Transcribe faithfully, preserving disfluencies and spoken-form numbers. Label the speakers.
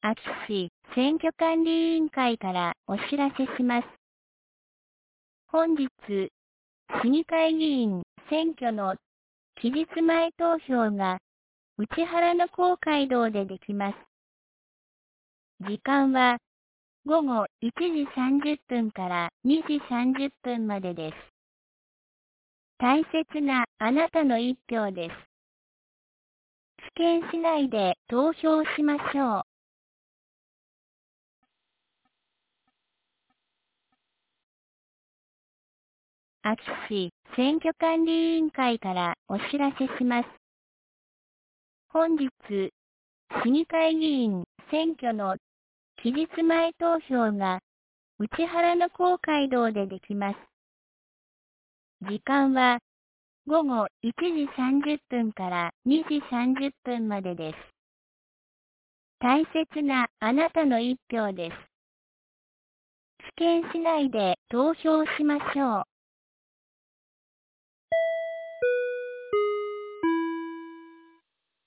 Speaker 1: 秋市選挙管理委員会からお知らせします。本日、市議会議員選挙の期日前投票が内原の公会堂でできます。時間はごごいちじさんじゅっぷんからにじさんじゅっぷんまでです。大切なあなたの一票です。危険しないで投票しましょう。秋市選挙管理委員会からお知らせします。本日、市議会議員選挙の期日前投票が内原の公会堂でできます。時間はごごいちじさんじゅっぷんからにじさんじゅっぷんまでです。大切なあなたの一票です。危険しないで投票しましょう。